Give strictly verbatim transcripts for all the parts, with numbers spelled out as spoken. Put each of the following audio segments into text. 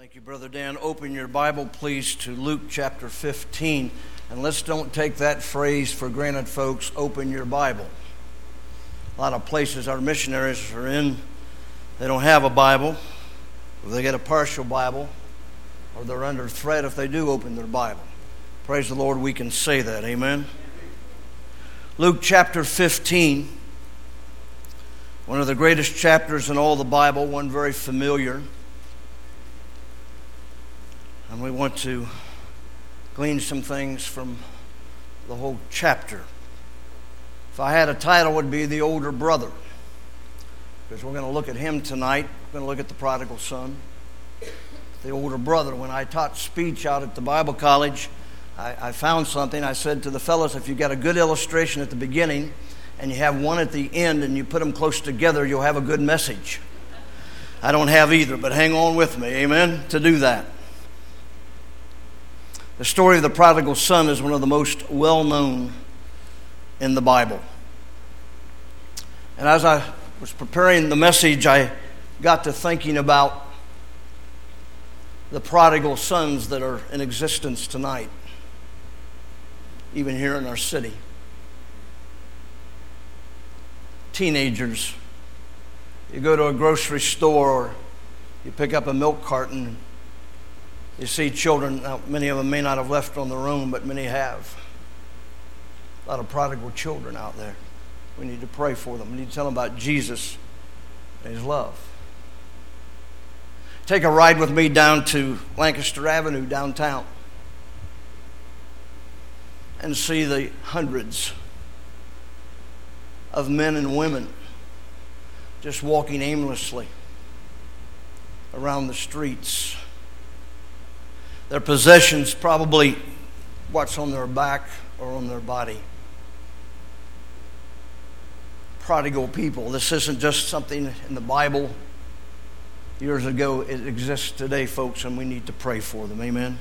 Thank you, Brother Dan. Open your Bible, please, to Luke chapter fifteen. And let's don't take that phrase for granted, folks. Open your Bible. A lot of places our missionaries are in, they don't have a Bible, or they get a partial Bible, or they're under threat if they do open their Bible. Praise the Lord, we can say that. Amen. Luke chapter fifteen, one of the greatest chapters in all the Bible, one very familiar. And we want to glean some things from the whole chapter. If I had a title, it would be The Older Brother, because we're going to look at him tonight. We're going to look at the prodigal son, the older brother. When I taught speech out at the Bible college, I, I found something. I said to the fellows, if you got a good illustration at the beginning and you have one at the end and you put them close together, you'll have a good message. I don't have either, but hang on with me, amen, to do that. The story of the prodigal son is one of the most well-known in the Bible. And as I was preparing the message, I got to thinking about the prodigal sons that are in existence tonight, even here in our city. Teenagers. You go to a grocery store or you pick up a milk carton. You see children, now many of them may not have left on their own, but many have. A lot of prodigal children out there. We need to pray for them. We need to tell them about Jesus and His love. Take a ride with me down to Lancaster Avenue downtown and see the hundreds of men and women just walking aimlessly around the streets. Their possessions probably what's on their back or on their body. Prodigal people. This isn't just something in the Bible years ago. It exists today, folks, and we need to pray for them. Amen.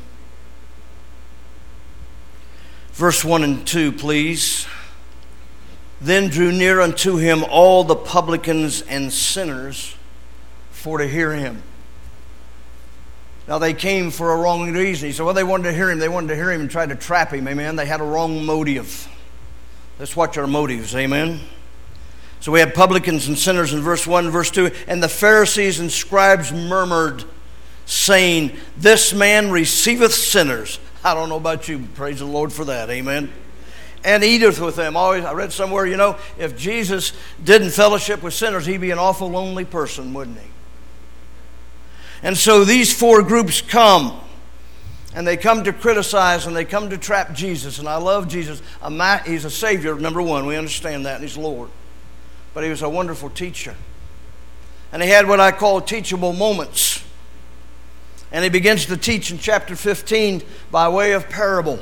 Verse one and two, please. Then drew near unto him all the publicans and sinners for to hear him. Now, they came for a wrong reason. He said, well, they wanted to hear him. They wanted to hear him and try to trap him, amen. They had a wrong motive. Let's watch our motives, amen. So we have publicans and sinners in verse one and verse two. And the Pharisees and scribes murmured, saying, this man receiveth sinners. I don't know about you, but praise the Lord for that, amen. And eateth with them. Always, I read somewhere, you know, if Jesus didn't fellowship with sinners, he'd be an awful lonely person, wouldn't he? And so these four groups come, and they come to criticize, and they come to trap Jesus. And I love Jesus. He's a Savior, number one. We understand that, and He's Lord. But He was a wonderful teacher. And He had what I call teachable moments. And He begins to teach in chapter fifteen by way of parable.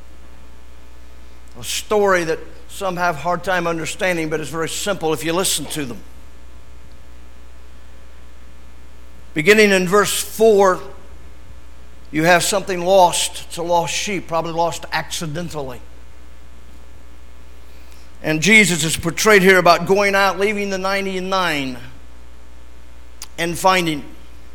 A story that some have a hard time understanding, but it's very simple if you listen to them. Beginning in verse four, you have something lost. It's a lost sheep, probably lost accidentally. And Jesus is portrayed here about going out, leaving the ninety-nine, and finding.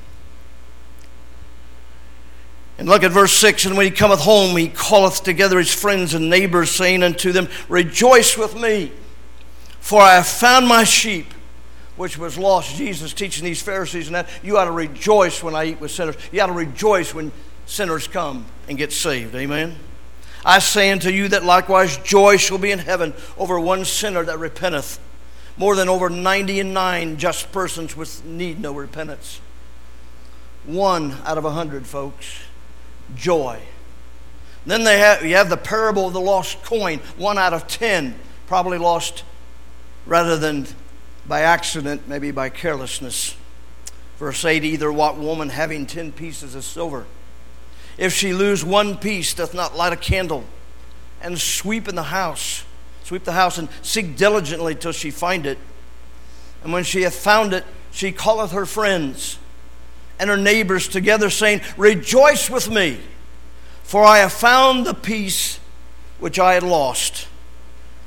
And look at verse six. And when he cometh home, he calleth together his friends and neighbors, saying unto them, rejoice with me, for I have found my sheep, which was lost. Jesus teaching these Pharisees and that, you ought to rejoice when I eat with sinners. You ought to rejoice when sinners come and get saved. Amen. I say unto you that likewise joy shall be in heaven over one sinner that repenteth, more than over ninety and nine just persons which need no repentance. One out of a hundred, folks. Joy. Then they have you have the parable of the lost coin. One out of ten probably lost rather than by accident, maybe by carelessness. Verse eight, either what woman having ten pieces of silver, if she lose one piece, doth not light a candle, and sweep in the house, sweep the house, and seek diligently till she find it. And when she hath found it, she calleth her friends and her neighbors together, saying, rejoice with me, for I have found the piece which I had lost.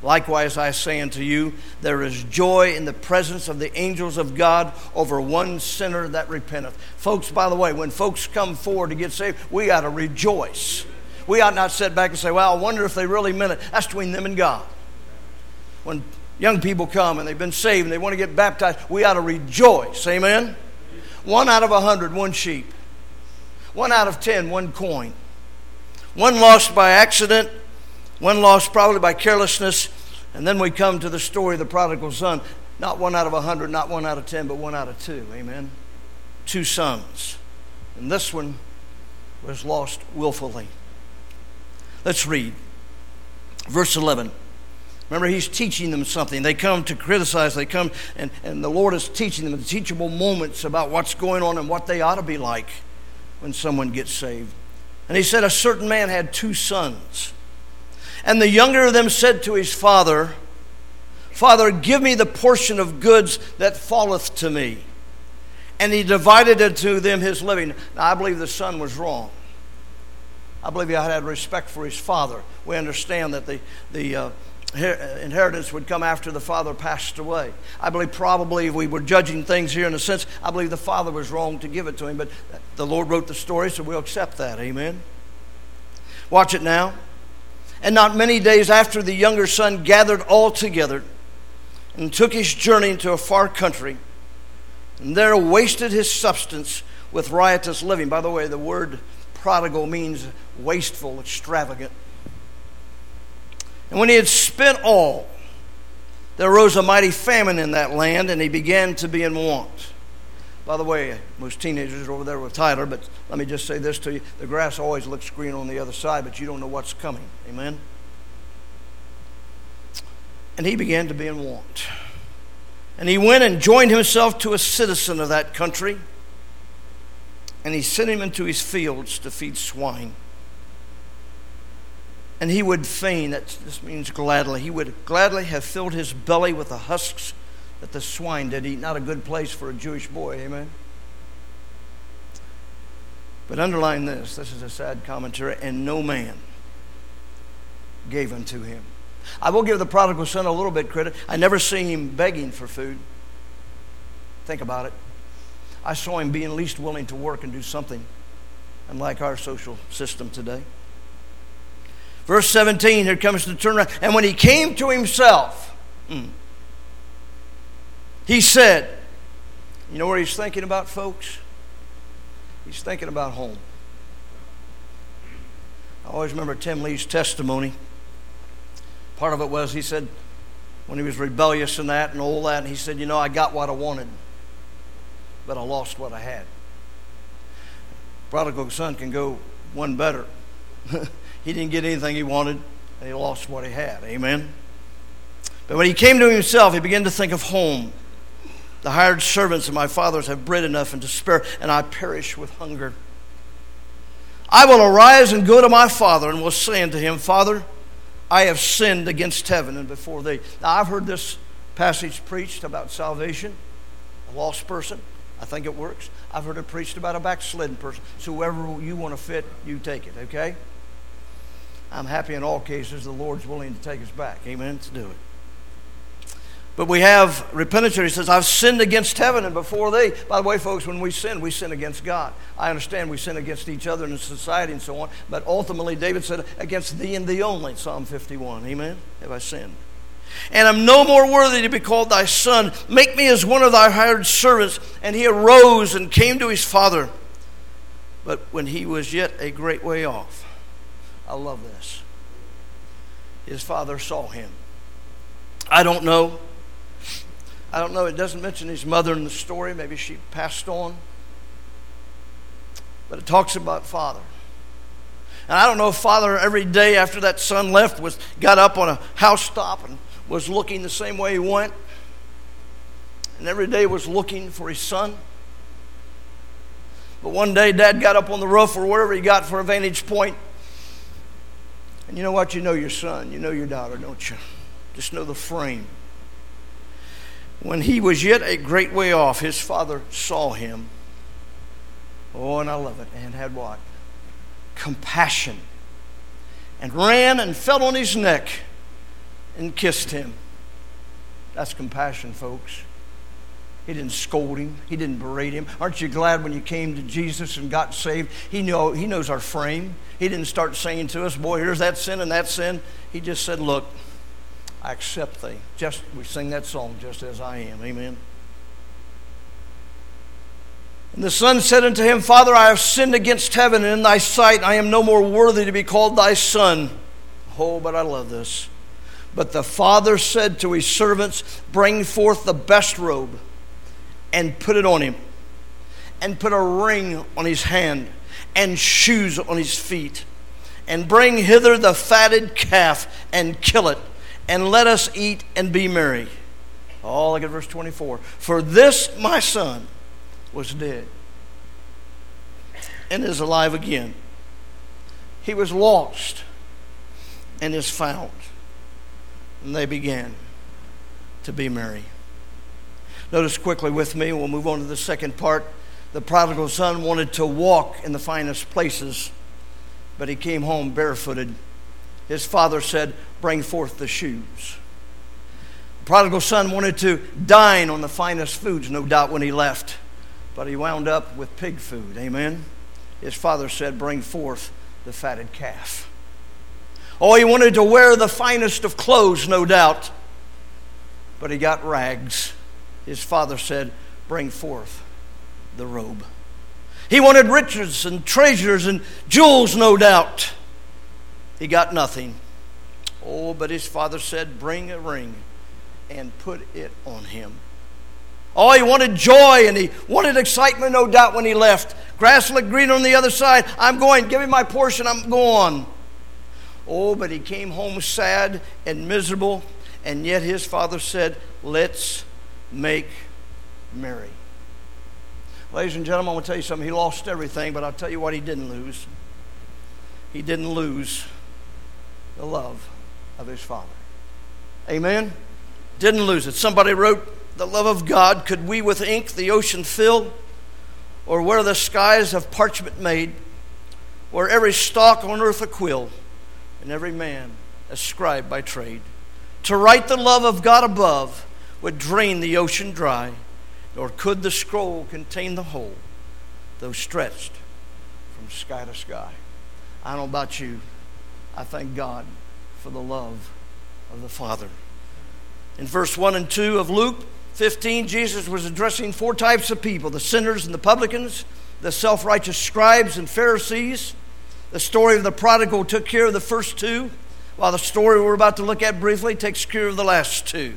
Likewise, I say unto you, there is joy in the presence of the angels of God over one sinner that repenteth. Folks, by the way, when folks come forward to get saved, we ought to rejoice. We ought not sit back and say, well, I wonder if they really meant it. That's between them and God. When young people come and they've been saved and they want to get baptized, we ought to rejoice. Amen? One out of a hundred, one sheep. One out of ten, one coin. One lost by accident. One lost probably by carelessness. And then we come to the story of the prodigal son. Not one out of a hundred, not one out of ten, but one out of two. Amen? Two sons. And this one was lost willfully. Let's read. Verse eleven. Remember, he's teaching them something. They come to criticize. They come, and, and the Lord is teaching them the teachable moments about what's going on and what they ought to be like when someone gets saved. And he said, a certain man had two sons. And the younger of them said to his father, Father, give me the portion of goods that falleth to me. And he divided unto them his living. Now, I believe the son was wrong. I believe he had respect for his father. We understand that the, the uh, inheritance would come after the father passed away. I believe probably if we were judging things here in a sense, I believe the father was wrong to give it to him. But the Lord wrote the story, so we'll accept that. Amen. Watch it now. And not many days after, the younger son gathered all together and took his journey into a far country, and there wasted his substance with riotous living. By the way, the word prodigal means wasteful, extravagant. And when he had spent all, there arose a mighty famine in that land, and he began to be in want. By the way, most teenagers are over there with Tyler, but let me just say this to you. The grass always looks green on the other side, but you don't know what's coming. Amen? And he began to be in want. And he went and joined himself to a citizen of that country, and he sent him into his fields to feed swine. And he would fain, that this means gladly, he would gladly have filled his belly with the husks that the swine did eat. Not a good place for a Jewish boy, amen? But underline this, this is a sad commentary, and no man gave unto him. I will give the prodigal son a little bit credit. I never see him begging for food. Think about it. I saw him being least willing to work and do something, unlike our social system today. Verse seventeen, here comes the turnaround. And when he came to himself, hmm, he said, you know where he's thinking about, folks? He's thinking about home. I always remember Tim Lee's testimony. Part of it was, he said, when he was rebellious and that and all that, and he said, you know, I got what I wanted, but I lost what I had. Prodigal son can go one better. He didn't get anything he wanted, and he lost what he had. Amen? But when he came to himself, he began to think of home. The hired servants of my fathers have bread enough and to spare, and I perish with hunger. I will arise and go to my father, and will say unto him, Father, I have sinned against heaven and before thee. Now, I've heard this passage preached about salvation, a lost person. I think it works. I've heard it preached about a backslidden person. So whoever you want to fit, you take it, okay? I'm happy in all cases the Lord's willing to take us back. Amen? To do it. But we have repentance here. He says, I've sinned against heaven and before thee. By the way, folks, when we sin, we sin against God. I understand we sin against each other in society and so on. But ultimately, David said, against thee and thee only, Psalm fifty-one. Amen? Have I sinned? And I'm no more worthy to be called thy son. Make me as one of thy hired servants. And he arose and came to his father. But when he was yet a great way off, I love this, his father saw him. I don't know. I don't know. It doesn't mention his mother in the story. Maybe she passed on. But it talks about father. And I don't know if father every day after that son left was got up on a housetop and was looking the same way he went. And every day was looking for his son. But one day dad got up on the roof or wherever he got for a vantage point. And you know what? You know your son. You know your daughter, don't you? Just know the frame. When he was yet a great way off, his father saw him. Oh, and I love it. And had what? Compassion. And ran and fell on his neck and kissed him. That's compassion, folks. He didn't scold him. He didn't berate him. Aren't you glad when you came to Jesus and got saved? He know, he knows our frame. He didn't start saying to us, boy, here's that sin and that sin. He just said, look, I accept thee. Just, we sing that song, just as I am. Amen. And the son said unto him, Father, I have sinned against heaven and in thy sight. I am no more worthy to be called thy son. Oh, but I love this. But the father said to his servants, bring forth the best robe and put it on him, and put a ring on his hand and shoes on his feet, and bring hither the fatted calf and kill it, and let us eat and be merry. Oh, look at verse twenty-four. For this my son was dead and is alive again. He was lost and is found. And they began to be merry. Notice quickly with me, we'll move on to the second part. The prodigal son wanted to walk in the finest places, but he came home barefooted. His father said, bring forth the shoes. The prodigal son wanted to dine on the finest foods, no doubt, when he left, but he wound up with pig food. Amen. His father said, bring forth the fatted calf. Oh, he wanted to wear the finest of clothes, no doubt, but he got rags. His father said, bring forth the robe. He wanted riches and treasures and jewels, no doubt. He got nothing. Oh, but his father said, bring a ring and put it on him. Oh, he wanted joy and he wanted excitement, no doubt, when he left. Grass looked green on the other side. I'm going. Give me my portion. I'm going. Oh, but he came home sad and miserable, and yet his father said, let's make merry. Ladies and gentlemen, I want to tell you something. He lost everything, but I'll tell you what he didn't lose. He didn't lose the love of his father. Amen? Didn't lose it. Somebody wrote, the love of God, could we with ink the ocean fill, or where the skies of parchment made, where every stalk on earth a quill, and every man a scribe by trade. To write the love of God above would drain the ocean dry, nor could the scroll contain the whole, though stretched from sky to sky. I don't know about you. I thank God for the love of the Father. In verse one and two of Luke fifteen, Jesus was addressing four types of people: the sinners and the publicans, the self-righteous scribes and Pharisees. The story of the prodigal took care of the first two, while the story we're about to look at briefly takes care of the last two.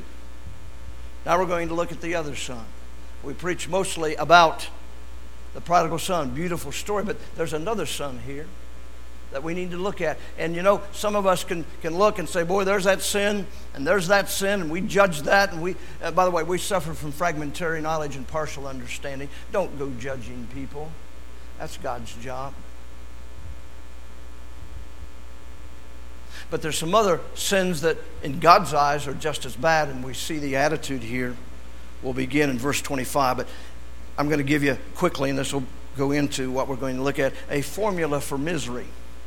Now we're going to look at the other son. We preach mostly about the prodigal son. Beautiful story, but there's another son here that we need to look at. And you know, some of us can, can look and say, boy, there's that sin, and there's that sin, and we judge that. And we, uh, by the way, we suffer from fragmentary knowledge and partial understanding. Don't go judging people. That's God's job. But there's some other sins that in God's eyes are just as bad, and we see the attitude here. We'll begin in verse twenty-five, but I'm going to give you quickly, and this will go into what we're going to look at, a formula for misery.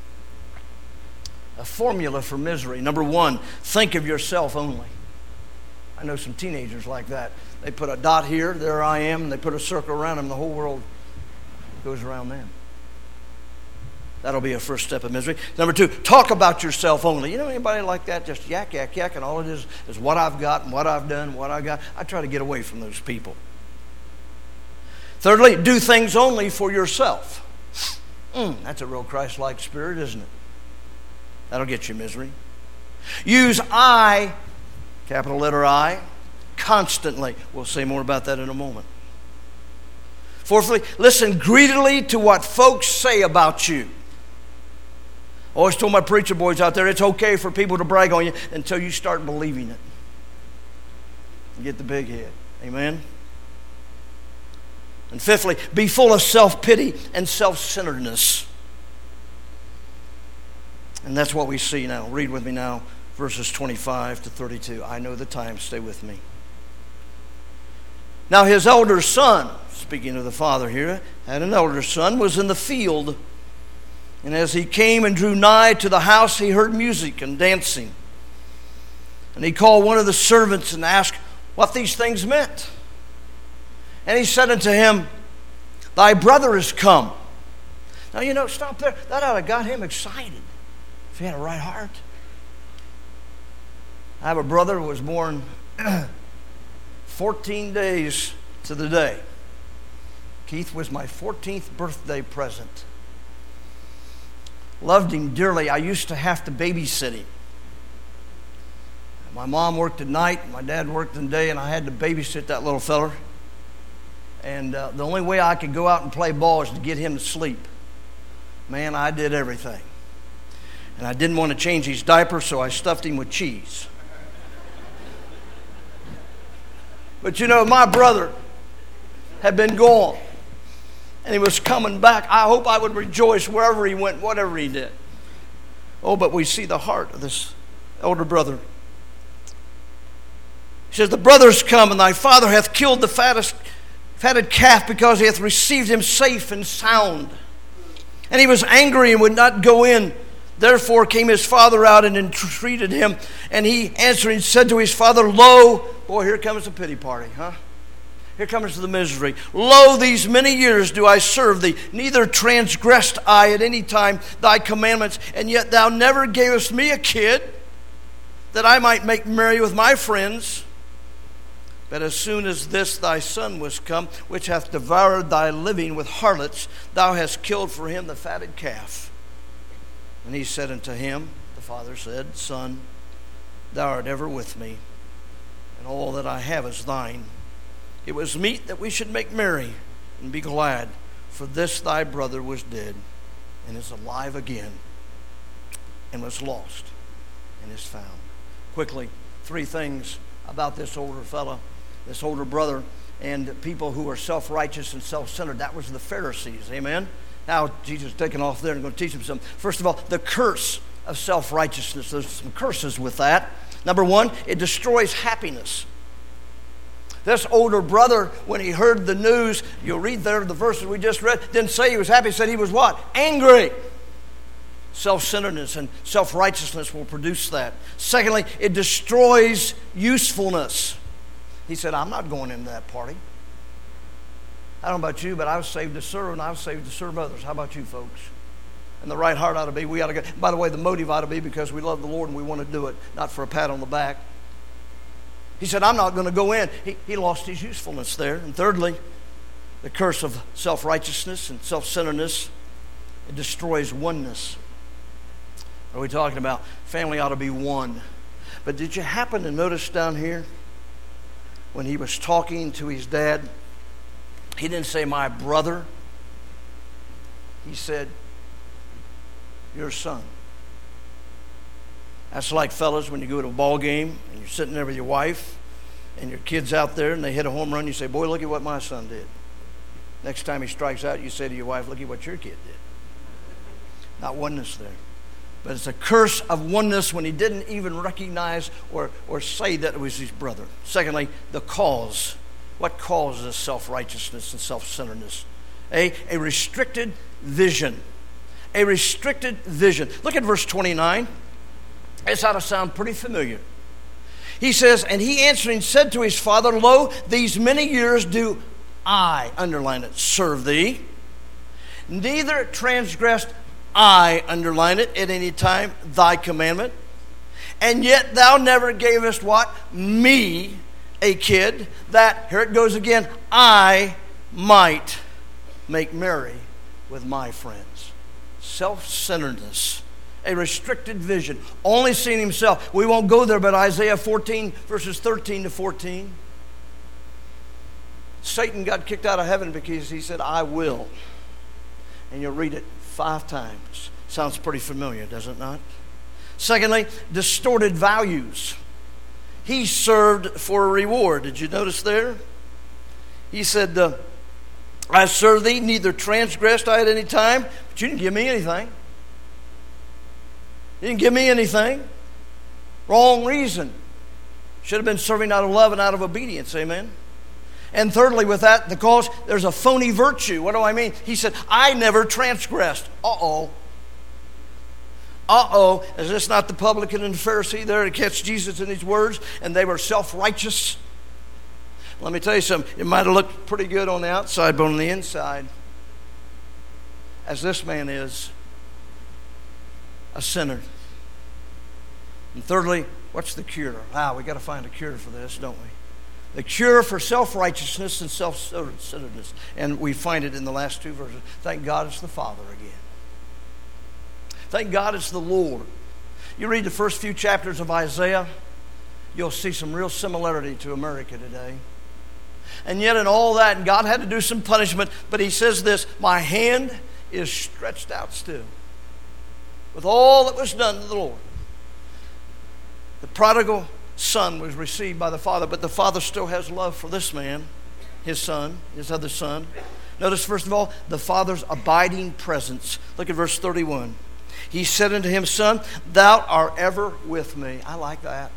A formula for misery. Number one, think of yourself only. I know some teenagers like that. They put a dot here, there I am, and they put a circle around them, the whole world goes around them. That'll be a first step of misery. Number two, talk about yourself only. You know anybody like that? Just yak, yak, yak, and all it is is what I've got and what I've done, what I got. I try to get away from those people. Thirdly, do things only for yourself. Mm, that's a real Christ-like spirit, isn't it? That'll get you misery. Use I, capital letter I, constantly. We'll say more about that in a moment. Fourthly, listen greedily to what folks say about you. I always told my preacher boys out there, it's okay for people to brag on you until you start believing it. You get the big head. Amen? And fifthly, be full of self-pity and self-centeredness. And that's what we see now. Read with me now, verses twenty-five to thirty-two. I know the time. Stay with me. Now his elder son, speaking of the father here, had an elder son, was in the field. And as he came and drew nigh to the house, he heard music and dancing. And he called one of the servants and asked what these things meant. And he said unto him, Thy brother is come. Now, you know, stop there. That ought to have got him excited if he had a right heart. I have a brother who was born fourteen days to the day. Keith was my fourteenth birthday present. Loved him dearly. I used to have to babysit him. My mom worked at night, my dad worked in the day, and I had to babysit that little feller. And uh, the only way I could go out and play ball is to get him to sleep. Man, I did everything. And I didn't want to change his diaper, so I stuffed him with cheese. But you know, my brother had been gone, and he was coming back. I hope I would rejoice wherever he went, whatever he did. Oh, but we see the heart of this elder brother. He says, The brothers come, and thy father hath killed the fattest, fatted calf, because he hath received him safe and sound. And he was angry and would not go in. Therefore came his father out and entreated him. And he answering said to his father, Lo, boy, here comes the pity party, huh? Here comes the misery. Lo, these many years do I serve thee, neither transgressed I at any time thy commandments, and yet thou never gavest me a kid, that I might make merry with my friends. But as soon as this thy son was come, which hath devoured thy living with harlots, thou hast killed for him the fatted calf. And he said unto him, the father said, Son, thou art ever with me, and all that I have is thine. It was meet that we should make merry and be glad, for this thy brother was dead, and is alive again, and was lost, and is found. Quickly, three things about this older fellow. This older brother, and people who are self-righteous and self-centered. That was the Pharisees, amen? Now, Jesus is taking off there and going to teach them something. First of all, the curse of self-righteousness. There's some curses with that. Number one, it destroys happiness. This older brother, when he heard the news, you'll read there the verses we just read, didn't say he was happy, he said he was what? Angry. Self-centeredness and self-righteousness will produce that. Secondly, it destroys usefulness. He said, I'm not going into that party. I don't know about you, but I was saved to serve, and I was saved to serve others. How about you folks? And the right heart ought to be, we ought to go. By the way, the motive ought to be because we love the Lord and we want to do it, not for a pat on the back. He said, I'm not going to go in. He, he lost his usefulness there. And thirdly, the curse of self-righteousness and self-centeredness, it destroys oneness. What are we talking about? Family ought to be one. But did you happen to notice down here, when he was talking to his dad, he didn't say, my brother. He said, your son. That's like, fellas, when you go to a ball game and you're sitting there with your wife and your kid's out there and they hit a home run, you say, boy, look at what my son did. Next time he strikes out, you say to your wife, look at what your kid did. Not oneness there. But it's a curse of oneness when he didn't even recognize or, or say that it was his brother. Secondly, the cause. What causes self-righteousness and self-centeredness? A, a restricted vision. A restricted vision. Look at verse twenty-nine. This ought to sound pretty familiar. He says, and he answering said to his father, Lo, these many years do I, underline it, serve thee. Neither transgressed I, underline it, at any time, thy commandment. And yet thou never gavest what? Me, a kid, that, here it goes again, I might make merry with my friends. Self-centeredness. A restricted vision. Only seeing himself. We won't go there, but Isaiah fourteen, verses thirteen to fourteen. Satan got kicked out of heaven because he said, I will. And you'll read it five times. Sounds pretty familiar, does it not? Secondly, distorted values. He served for a reward. Did you notice there? He said, uh, I serve thee, neither transgressed I at any time, but you didn't give me anything. You didn't give me anything. Wrong reason. Should have been serving out of love and out of obedience. Amen. And thirdly, with that, the cause, there's a phony virtue. What do I mean? He said, I never transgressed. Uh-oh. uh-oh, is this not the publican and the Pharisee there to catch Jesus in his words? And they were self-righteous. Let me tell you something. It might have looked pretty good on the outside, but on the inside, as this man is, a sinner. And thirdly, what's the cure? Ah, we got to find a cure for this, don't we? The cure for self-righteousness and self-centeredness. And we find it in the last two verses. Thank God it's the Father again. Thank God it's the Lord. You read the first few chapters of Isaiah, you'll see some real similarity to America today. And yet in all that, and God had to do some punishment, but he says this, my hand is stretched out still. With all that was done to the Lord. The prodigal son was received by the father, but the father still has love for this man, his son, his other son. Notice, first of all, the father's abiding presence. Look at verse thirty-one. He said unto him, Son, thou art ever with me. I like that.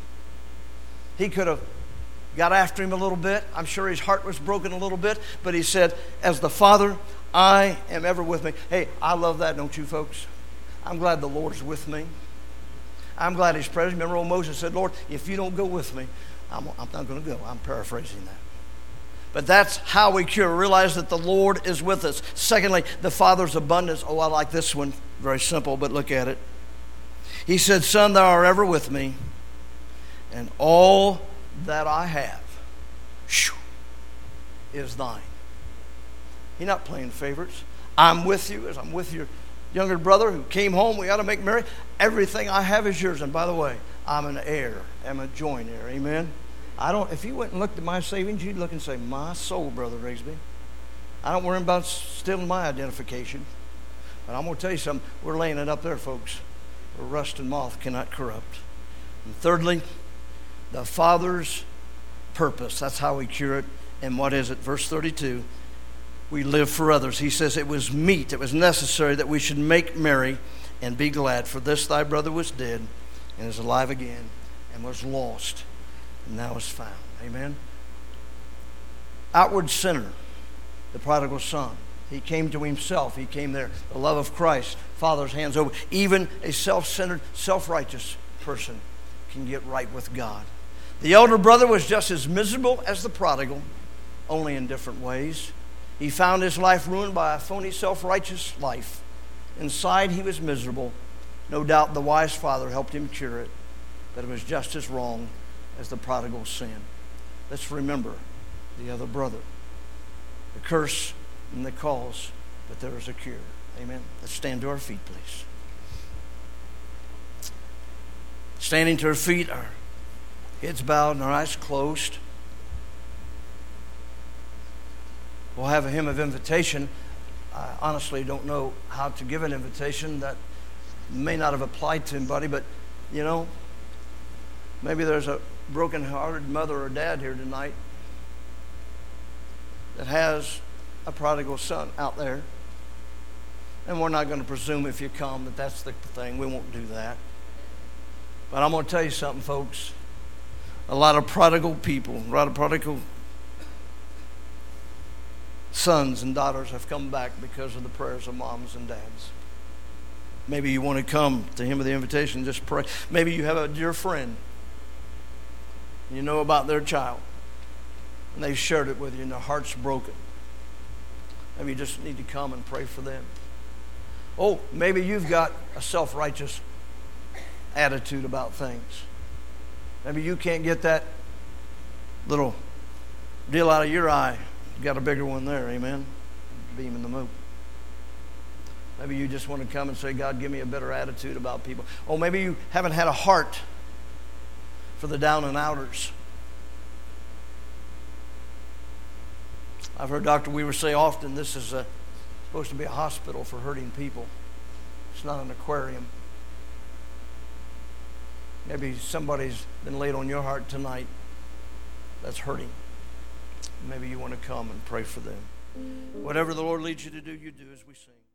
He could have got after him a little bit. I'm sure his heart was broken a little bit, but he said, as the Father, I am ever with me. Hey, I love that, don't you folks? I'm glad the Lord is with me. I'm glad he's present. Remember old Moses said, Lord, if you don't go with me, I'm, I'm not going to go. I'm paraphrasing that. But that's how we cure. Realize that the Lord is with us. Secondly, the Father's abundance. Oh, I like this one. Very simple, but look at it. He said, Son, thou art ever with me, and all that I have shoo, is thine. He's not playing favorites. I'm with you as I'm with your younger brother who came home. We got to make merry. Everything I have is yours. And by the way, I'm an heir. I'm a joint heir. Amen. I don't. If you went and looked at my savings, you'd look and say, "My soul, Brother Rigsby." I don't worry about stealing my identification. But I'm going to tell you something. We're laying it up there, folks, where rust and moth cannot corrupt. And thirdly, the Father's purpose. That's how we cure it. And what is it? Verse thirty-two. We live for others. He says it was meet, it was necessary that we should make merry and be glad. For this thy brother was dead and is alive again, and was lost and now is found. Amen. Outward sinner, the prodigal son. He came to himself. He came there. The love of Christ, Father's hands over. Even a self-centered, self-righteous person can get right with God. The elder brother was just as miserable as the prodigal, only in different ways. He found his life ruined by a phony, self-righteous life. Inside, he was miserable. No doubt the wise father helped him cure it, but it was just as wrong as the prodigal's sin. Let's remember the other brother. The curse and the cause, but there is a cure. Amen. Let's stand to our feet, please. Standing to our feet, our heads bowed and our eyes closed. We'll have a hymn of invitation. I honestly don't know how to give an invitation. That may not have applied to anybody, but, you know, maybe there's a broken-hearted mother or dad here tonight that has a prodigal son out there. And we're not going to presume if you come that that's the thing. We won't do that. But I'm going to tell you something, folks. A lot of prodigal people, a lot of prodigal sons and daughters have come back because of the prayers of moms and dads. Maybe you want to come to him with the invitation, just pray. Maybe you have a dear friend. You know about their child. And they've shared it with you and their heart's broken. Maybe you just need to come and pray for them. Oh, maybe you've got a self-righteous attitude about things. Maybe you can't get that little deal out of your eye. You've got a bigger one there, amen? Beam in the moon. Maybe you just want to come and say, God, give me a better attitude about people. Oh, maybe you haven't had a heart for the down and outers. I've heard Doctor Weaver say often, this is a, supposed to be a hospital for hurting people. It's not an aquarium. Maybe somebody's been laid on your heart tonight that's hurting. Maybe you want to come and pray for them. Whatever the Lord leads you to do, you do as we sing.